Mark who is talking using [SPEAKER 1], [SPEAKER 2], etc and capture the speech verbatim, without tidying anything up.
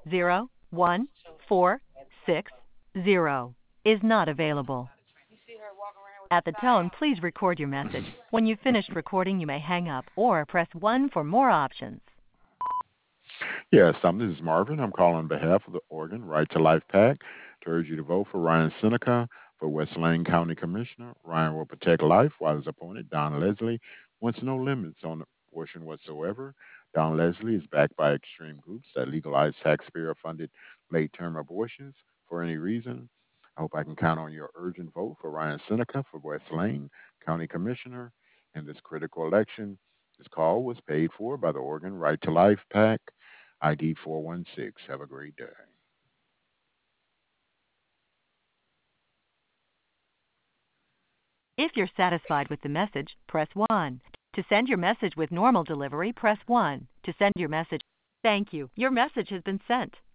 [SPEAKER 1] zero one four six zero is not available. At the tone, please record your message. When you've finished recording, you may hang up or press one for more options.
[SPEAKER 2] Yes, um, this is Marvin. I'm calling on behalf of the Oregon Right to Life PAC to urge you to vote for Ryan Seneca for West Lane County Commissioner. Ryan will protect life while his opponent, Don Leslie, wants no limits on abortion whatsoever. Don Leslie is backed by extreme groups that legalize taxpayer funded late term abortions for any reason. I hope I can count on your urgent vote for Ryan Seneca for West Lane County Commissioner in this critical election. This call was paid for by the Oregon Right to Life PAC. I D four one six. Have a great day.
[SPEAKER 1] If you're satisfied with the message, press one. To send your message with normal delivery, press one. To send your message, thank you. Your message has been sent.